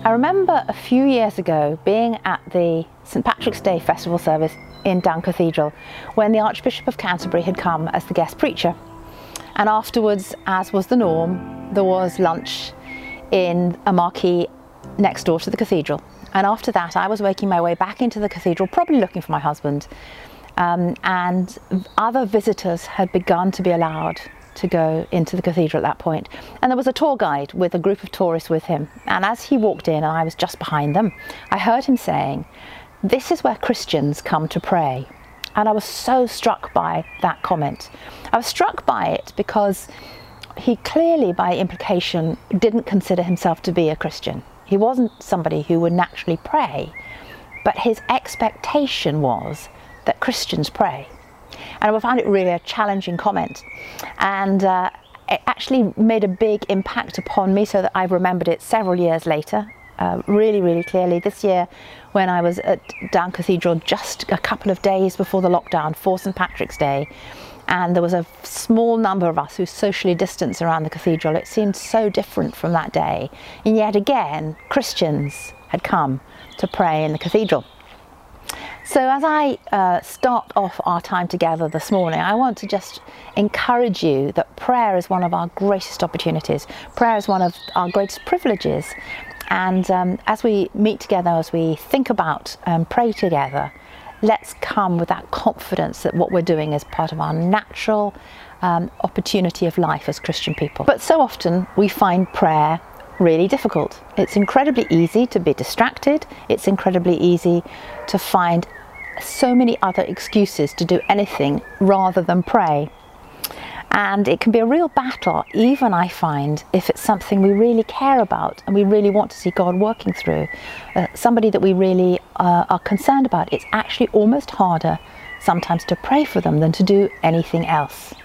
I remember a few years ago being at the St Patrick's Day Festival service in Down Cathedral when the Archbishop of Canterbury had come as the guest preacher. And afterwards, as was the norm, there was lunch in a marquee next door to the cathedral. And after that, I was making my way back into the cathedral, probably looking for my husband. And other visitors had begun to be allowed to go into the cathedral at that point. And there was a tour guide with a group of tourists with him. And as he walked in, and I was just behind them, I heard him saying, "This is where Christians come to pray." And I was so struck by that comment. I was struck by it because he clearly, by implication, didn't consider himself to be a Christian. He wasn't somebody who would naturally pray, but his expectation was that Christians pray. And I found it really a challenging comment, and it actually made a big impact upon me, so that I've remembered it several years later, really clearly. This year, when I was at Down Cathedral just a couple of days before the lockdown for St Patrick's Day, and there was a small number of us who socially distanced around the cathedral, it seemed so different from that day. And yet again, Christians had come to pray in the cathedral. So as I start off our time together this morning, I want to just encourage you that prayer is one of our greatest opportunities. Prayer is one of our greatest privileges. And as we meet together, as we think about and pray together, let's come with that confidence that what we're doing is part of our natural opportunity of life as Christian people. But so often we find prayer really difficult. It's incredibly easy to be distracted. It's incredibly easy to find so many other excuses to do anything rather than pray. And it can be a real battle, even I find, if it's something we really care about and we really want to see God working through, somebody that we really are concerned about. It's actually almost harder sometimes to pray for them than to do anything else.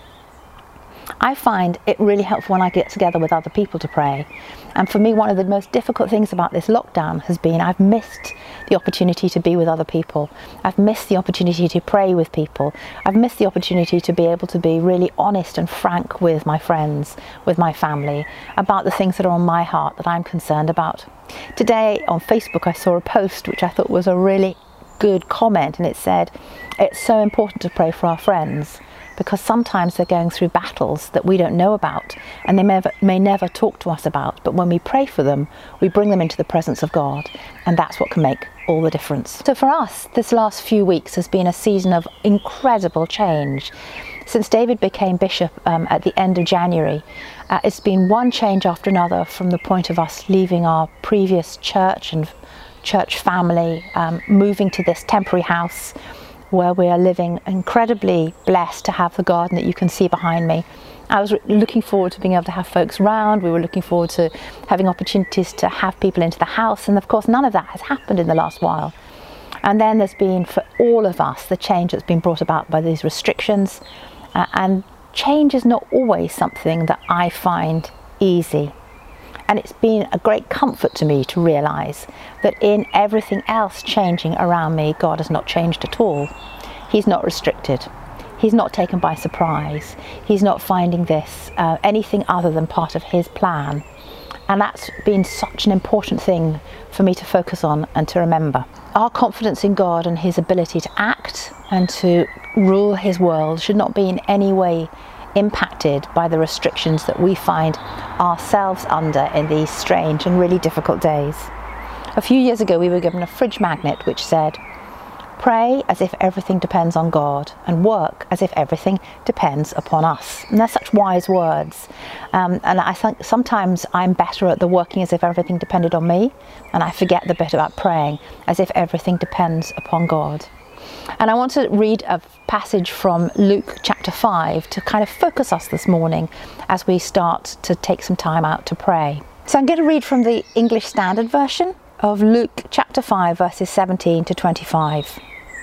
I find it really helpful when I get together with other people to pray. And for me, one of the most difficult things about this lockdown has been I've missed the opportunity to be with other people. I've missed the opportunity to pray with people. I've missed the opportunity to be able to be really honest and frank with my friends, with my family, about the things that are on my heart that I'm concerned about. Today on Facebook, I saw a post which I thought was a really good comment, and it said, "It's so important to pray for our friends, because sometimes they're going through battles that we don't know about and they may never talk to us about, but when we pray for them, we bring them into the presence of God, and that's what can make all the difference." So for us, this last few weeks has been a season of incredible change. Since David became bishop at the end of January, it's been one change after another, from the point of us leaving our previous church and church family, moving to this temporary house where we are living, incredibly blessed to have the garden that you can see behind me. I was looking forward to being able to have folks round. We were looking forward to having opportunities to have people into the house, and of course none of that has happened in the last while. And then there's been, for all of us, the change that's been brought about by these restrictions, and change is not always something that I find easy. And it's been a great comfort to me to realise that in everything else changing around me, God has not changed at all. He's not restricted. He's not taken by surprise. He's not finding this anything other than part of his plan. And that's been such an important thing for me to focus on and to remember. Our confidence in God and his ability to act and to rule his world should not be in any way impacted by the restrictions that we find ourselves under in these strange and really difficult days. A few years ago, we were given a fridge magnet which said, "Pray as if everything depends on God, and work as if everything depends upon us." And they're such wise words. And I think sometimes I'm better at the working as if everything depended on me, and I forget the bit about praying as if everything depends upon God. And I want to read a passage from Luke chapter 5 to kind of focus us this morning as we start to take some time out to pray. So I'm going to read from the English Standard Version of Luke chapter 5 verses 17 to 25.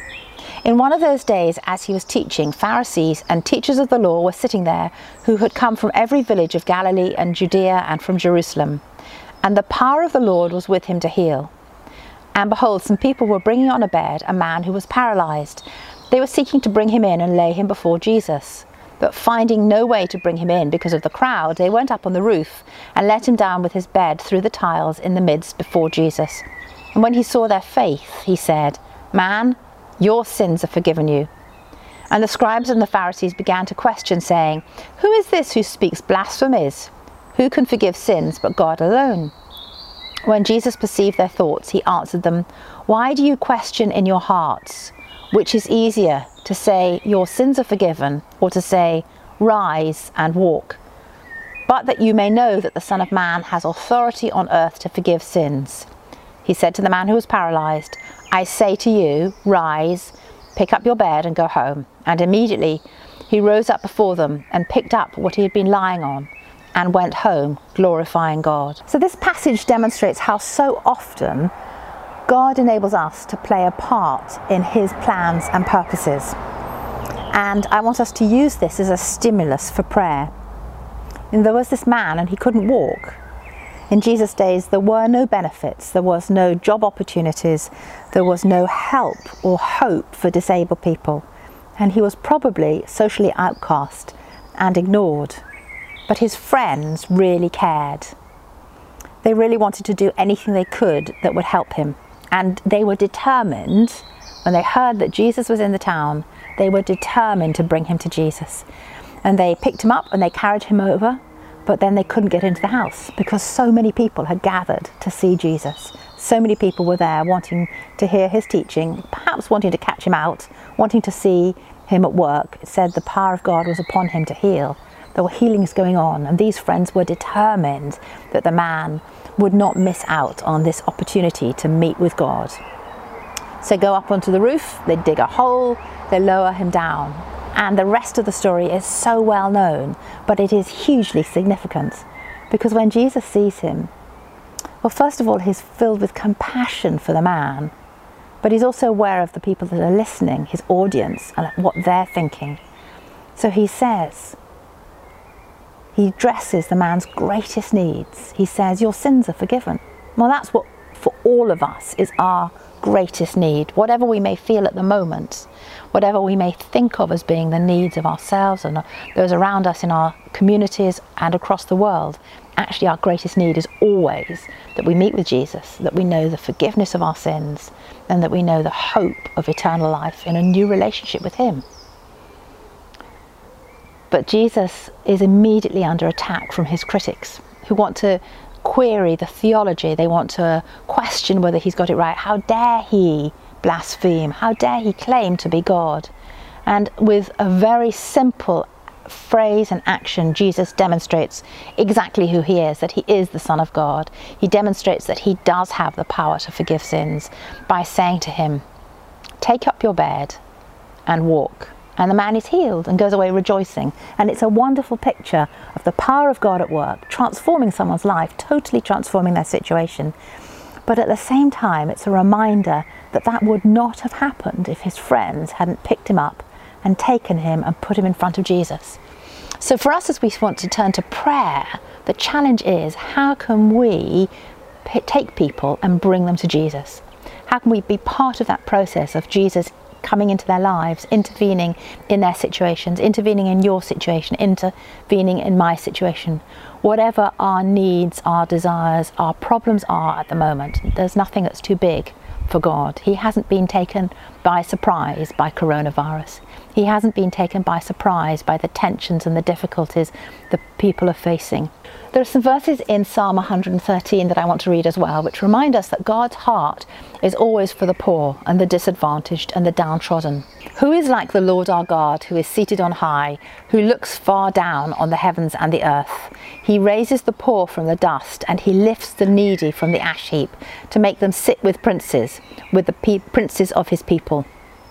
"In one of those days, as he was teaching, Pharisees and teachers of the law were sitting there, who had come from every village of Galilee and Judea and from Jerusalem. And the power of the Lord was with him to heal. And behold, some people were bringing on a bed a man who was paralysed. They were seeking to bring him in and lay him before Jesus. But finding no way to bring him in because of the crowd, they went up on the roof and let him down with his bed through the tiles in the midst before Jesus. And when he saw their faith, he said, "Man, your sins are forgiven you." And the scribes and the Pharisees began to question, saying, "Who is this who speaks blasphemies? Who can forgive sins but God alone?" When Jesus perceived their thoughts, he answered them, "Why do you question in your hearts? Which is easier, to say, 'Your sins are forgiven,' or to say, 'Rise and walk'? But that you may know that the Son of Man has authority on earth to forgive sins." He said to the man who was paralyzed, "I say to you, rise, pick up your bed and go home." And immediately he rose up before them and picked up what he had been lying on and went home, glorifying God. So this passage demonstrates how so often God enables us to play a part in his plans and purposes. And I want us to use this as a stimulus for prayer. And there was this man and he couldn't walk. In Jesus' days, there were no benefits, there was no job opportunities, there was no help or hope for disabled people. And he was probably socially outcast and ignored. But his friends really cared. They really wanted to do anything they could that would help him. And they were determined, when they heard that Jesus was in the town, they were determined to bring him to Jesus. And they picked him up and they carried him over, but then they couldn't get into the house because so many people had gathered to see Jesus. So many people were there wanting to hear his teaching, perhaps wanting to catch him out, wanting to see him at work. It said the power of God was upon him to heal. There were healings going on, and these friends were determined that the man would not miss out on this opportunity to meet with God. So go up onto the roof, they dig a hole, they lower him down. And the rest of the story is so well known, but it is hugely significant. Because when Jesus sees him, well, first of all, he's filled with compassion for the man, but he's also aware of the people that are listening, his audience, and what they're thinking. So he says, he addresses the man's greatest needs. He says, "Your sins are forgiven." Well, that's what for all of us is our greatest need. Whatever we may feel at the moment, whatever we may think of as being the needs of ourselves and those around us in our communities and across the world, actually our greatest need is always that we meet with Jesus, that we know the forgiveness of our sins, and that we know the hope of eternal life in a new relationship with him. But Jesus is immediately under attack from his critics who want to query the theology. They want to question whether he's got it right. How dare he blaspheme? How dare he claim to be God? And with a very simple phrase and action, Jesus demonstrates exactly who he is, that he is the Son of God. He demonstrates that he does have the power to forgive sins by saying to him, "Take up your bed and walk." And the man is healed and goes away rejoicing. And it's a wonderful picture of the power of God at work, transforming someone's life, totally transforming their situation. But at the same time, it's a reminder that that would not have happened if his friends hadn't picked him up and taken him and put him in front of Jesus. So for us, as we want to turn to prayer, the challenge is, how can we take people and bring them to Jesus? How can we be part of that process of Jesus coming into their lives, intervening in their situations, intervening in your situation, intervening in my situation? Whatever our needs, our desires, our problems are at the moment, there's nothing that's too big for God. He hasn't been taken by surprise by coronavirus. He hasn't been taken by surprise by the tensions and the difficulties that people are facing. There are some verses in Psalm 113 that I want to read as well, which remind us that God's heart is always for the poor and the disadvantaged and the downtrodden. Who is like the Lord our God, who is seated on high, who looks far down on the heavens and the earth? He raises the poor from the dust, and he lifts the needy from the ash heap, to make them sit with princes, with the princes of his people.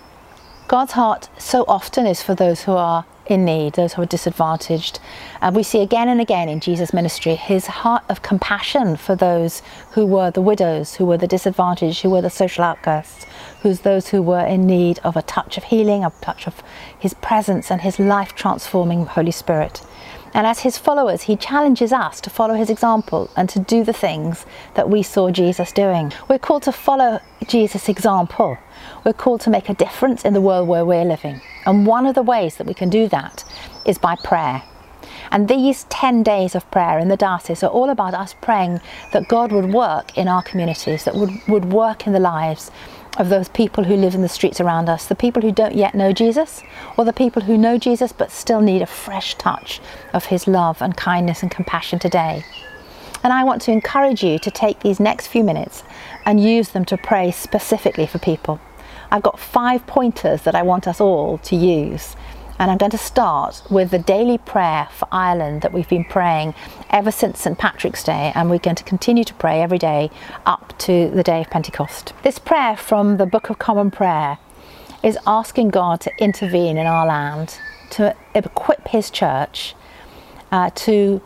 God's heart so often is for those who are in need, those who are disadvantaged. And we see again and again in Jesus' ministry his heart of compassion for those who were the widows, who were the disadvantaged, who were the social outcasts, who's those who were in need of a touch of healing, a touch of his presence and his life-transforming Holy Spirit. And as his followers, he challenges us to follow his example and to do the things that we saw Jesus doing. We're called to follow Jesus' example. We're called to make a difference in the world where we're living. And one of the ways that we can do that is by prayer. And these 10 days of prayer in the diocese are all about us praying that God would work in our communities, that would work in the lives of those people who live in the streets around us, the people who don't yet know Jesus, or the people who know Jesus but still need a fresh touch of his love and kindness and compassion today. And I want to encourage you to take these next few minutes and use them to pray specifically for people. I've got 5 pointers that I want us all to use. And I'm going to start with the daily prayer for Ireland that we've been praying ever since St. Patrick's Day, and we're going to continue to pray every day up to the day of Pentecost. This prayer from the Book of Common Prayer is asking God to intervene in our land, to equip his church, to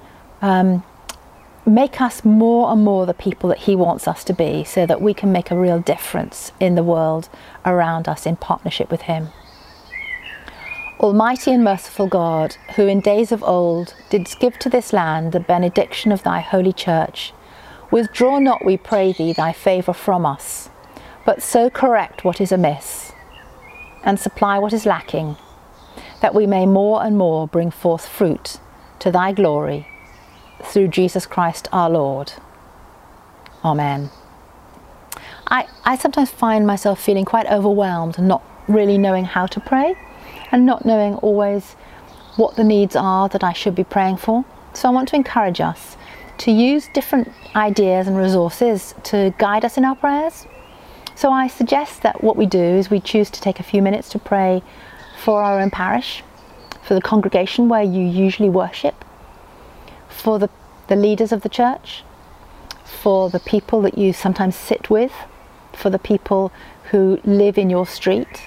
make us more and more the people that he wants us to be, so that we can make a real difference in the world around us in partnership with him. Almighty and merciful God, who in days of old didst give to this land the benediction of thy holy church, withdraw not, we pray thee, thy favour from us, but so correct what is amiss, and supply what is lacking, that we may more and more bring forth fruit to thy glory, through Jesus Christ our Lord. Amen. I sometimes find myself feeling quite overwhelmed and not really knowing how to pray, and not knowing always what the needs are that I should be praying for. So I want to encourage us to use different ideas and resources to guide us in our prayers. So I suggest that what we do is we choose to take a few minutes to pray for our own parish, for the congregation where you usually worship, for the leaders of the church, for the people that you sometimes sit with, for the people who live in your street,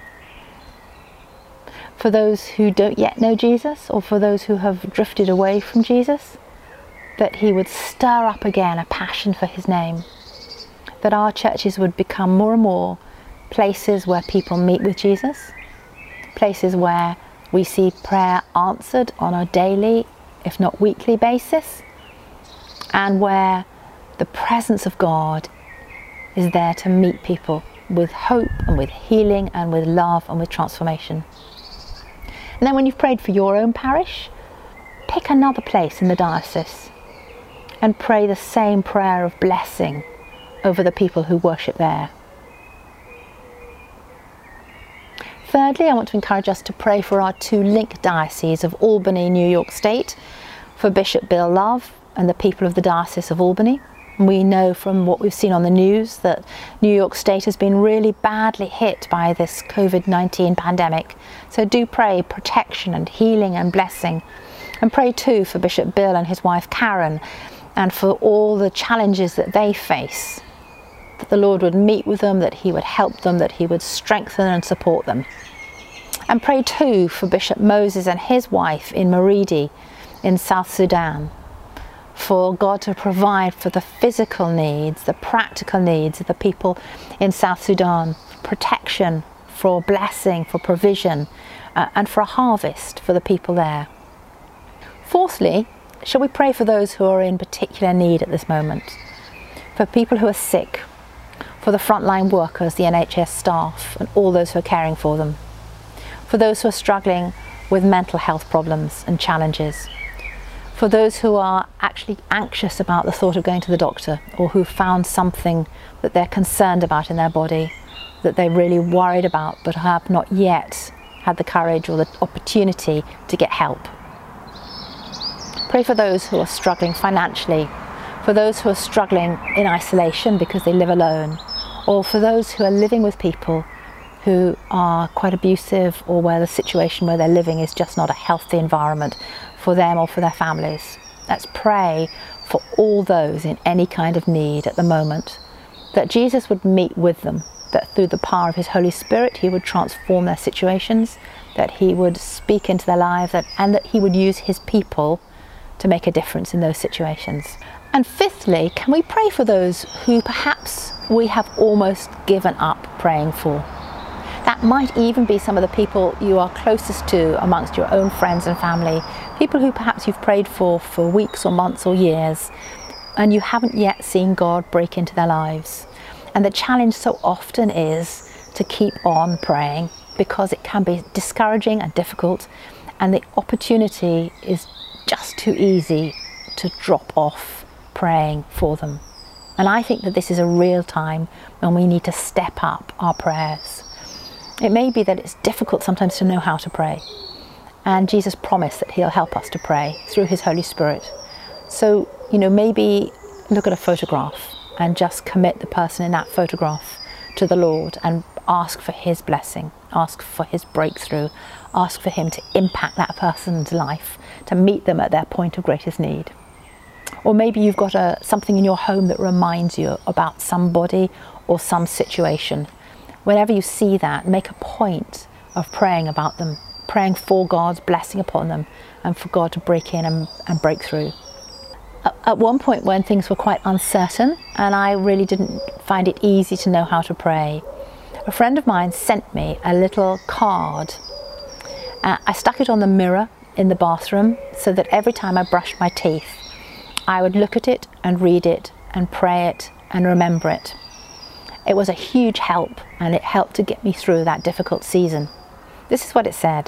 for those who don't yet know Jesus, or for those who have drifted away from Jesus, that he would stir up again a passion for his name, that our churches would become more and more places where people meet with Jesus, places where we see prayer answered on a daily, if not weekly basis, and where the presence of God is there to meet people with hope and with healing and with love and with transformation. And then when you've prayed for your own parish, pick another place in the diocese and pray the same prayer of blessing over the people who worship there. Thirdly, I want to encourage us to pray for our 2 link dioceses of Albany, New York State, for Bishop Bill Love and the people of the Diocese of Albany. We know from what we've seen on the news that New York State has been really badly hit by this COVID-19 pandemic. So do pray protection and healing and blessing. And pray too for Bishop Bill and his wife Karen, and for all the challenges that they face, that the Lord would meet with them, that he would help them, that he would strengthen and support them. And pray too for Bishop Moses and his wife in Maridi in South Sudan, for God to provide for the physical needs, the practical needs of the people in South Sudan, protection, for blessing, for provision, and for a harvest for the people there. Fourthly, shall we pray for those who are in particular need at this moment, for people who are sick, for the frontline workers, the NHS staff, and all those who are caring for them, for those who are struggling with mental health problems and challenges, for those who are actually anxious about the thought of going to the doctor, or who found something that they're concerned about in their body, that they're really worried about but have not yet had the courage or the opportunity to get help. Pray for those who are struggling financially, for those who are struggling in isolation because they live alone, or for those who are living with people who are quite abusive, or where the situation where they're living is just not a healthy environment for them or for their families. Let's pray for all those in any kind of need at the moment, that Jesus would meet with them, that through the power of his Holy Spirit he would transform their situations, that he would speak into their lives, and that he would use his people to make a difference in those situations. And fifthly, can we pray for those who perhaps we have almost given up praying for? That might even be some of the people you are closest to amongst your own friends and family, people who perhaps you've prayed for weeks or months or years, and you haven't yet seen God break into their lives. And the challenge so often is to keep on praying, because it can be discouraging and difficult, and the opportunity is just too easy to drop off praying for them. And I think that this is a real time when we need to step up our prayers. It may be that it's difficult sometimes to know how to pray, and Jesus promised that he'll help us to pray through his Holy Spirit. So, maybe look at a photograph and just commit the person in that photograph to the Lord and ask for his blessing, ask for his breakthrough, ask for him to impact that person's life, to meet them at their point of greatest need. Or maybe you've got something in your home that reminds you about somebody or some situation. Whenever you see that, make a point of praying about them, praying for God's blessing upon them and for God to break in and break through. At one point when things were quite uncertain and I really didn't find it easy to know how to pray, a friend of mine sent me a little card. I stuck it on the mirror in the bathroom so that every time I brushed my teeth, I would look at it and read it and pray it and remember it. It was a huge help, and it helped to get me through that difficult season. This is what it said: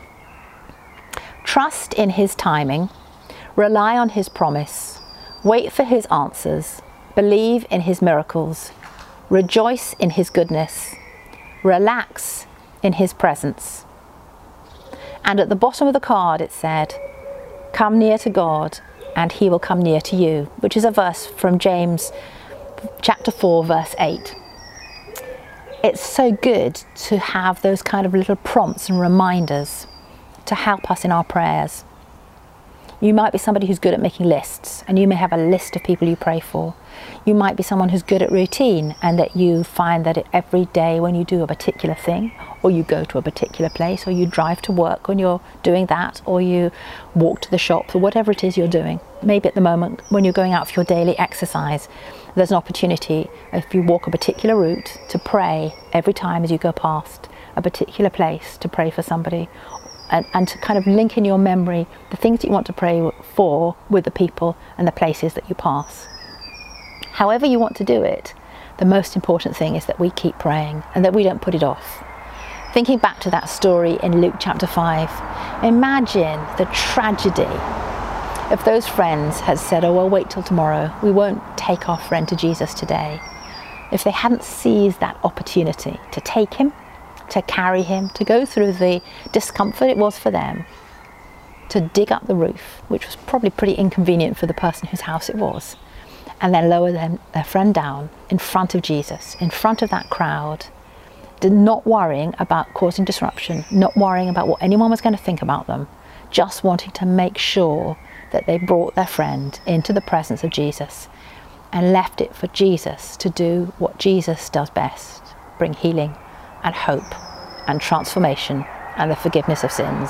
trust in his timing, rely on his promise, wait for his answers, believe in his miracles, rejoice in his goodness, relax in his presence. And at the bottom of the card it said, come near to God and he will come near to you, which is a verse from James chapter 4 verse 8. It's so good to have those kind of little prompts and reminders to help us in our prayers. You might be somebody who's good at making lists, and you may have a list of people you pray for. You might be someone who's good at routine, and that you find that every day when you do a particular thing, or you go to a particular place, or you drive to work when you're doing that, or you walk to the shops, or whatever it is you're doing. Maybe at the moment when you're going out for your daily exercise, there's an opportunity, if you walk a particular route, to pray every time as you go past a particular place, to pray for somebody. And to kind of link in your memory the things that you want to pray for with the people and the places that you pass. However you want to do it, the most important thing is that we keep praying and that we don't put it off. Thinking back to that story in Luke chapter 5, imagine the tragedy if those friends had said, oh, well, wait till tomorrow, we won't take our friend to Jesus today. If they hadn't seized that opportunity to take him, to carry him, to go through the discomfort it was for them, to dig up the roof, which was probably pretty inconvenient for the person whose house it was, and then lower their friend down in front of Jesus, in front of that crowd, not worrying about causing disruption, not worrying about what anyone was going to think about them, just wanting to make sure that they brought their friend into the presence of Jesus and left it for Jesus to do what Jesus does best, bring healing and hope and transformation and the forgiveness of sins.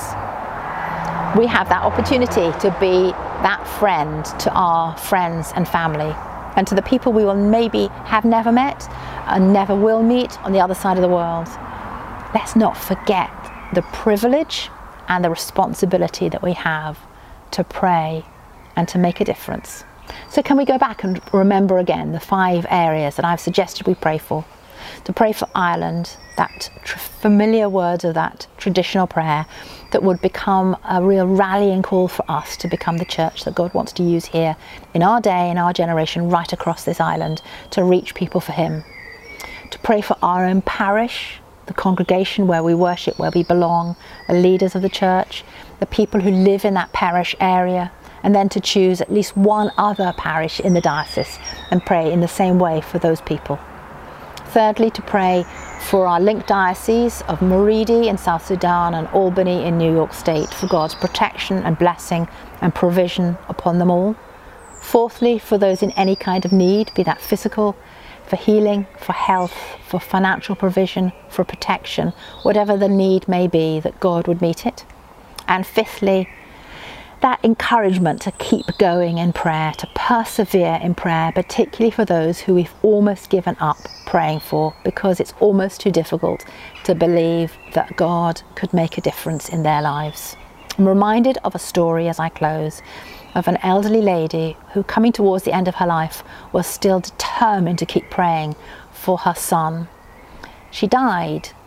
We have that opportunity to be that friend to our friends and family, and to the people we will maybe have never met and never will meet on the other side of the world. Let's not forget the privilege and the responsibility that we have to pray and to make a difference. So can we go back and remember again the 5 areas that I've suggested we pray for? To pray for Ireland, that familiar words of that traditional prayer that would become a real rallying call for us to become the church that God wants to use here in our day, in our generation, right across this island, to reach people for him. To pray for our own parish, the congregation where we worship, where we belong, the leaders of the church, the people who live in that parish area, and then to choose at least one other parish in the diocese and pray in the same way for those people. Thirdly, to pray for our linked diocese of Maridi in South Sudan and Albany in New York State, for God's protection and blessing and provision upon them all. Fourthly, for those in any kind of need, be that physical, for healing, for health, for financial provision, for protection, whatever the need may be, that God would meet it. And fifthly, that encouragement to keep going in prayer, to persevere in prayer, particularly for those who we've almost given up praying for because it's almost too difficult to believe that God could make a difference in their lives. I'm reminded of a story as I close of an elderly lady who, coming towards the end of her life, was still determined to keep praying for her son. She died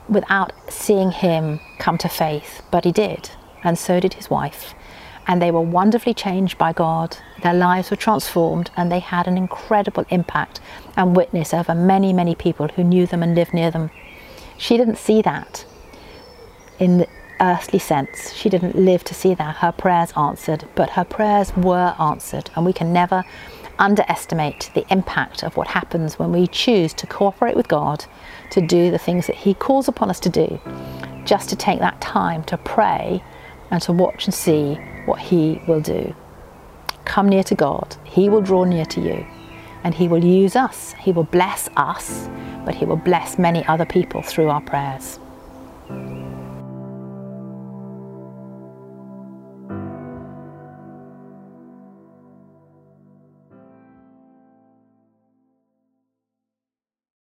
without seeing him come to faith, but he did, and so did his wife. And they were wonderfully changed by God. Their lives were transformed, and they had an incredible impact and witness over many, many people who knew them and lived near them. She didn't see that in the earthly sense. She didn't live to see that, her prayers answered, but her prayers were answered. And we can never underestimate the impact of what happens when we choose to cooperate with God, to do the things that he calls upon us to do, just to take that time to pray and to watch and see what he will do. Come near to God, he will draw near to you, and he will use us. He will bless us, but he will bless many other people through our prayers.